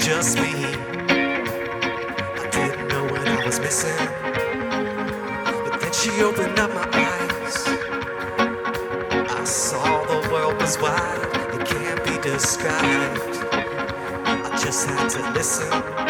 just me. I didn't know what I was missing, but then she opened up my eyes. I saw the world was wide, it can't be described. I just had to listen.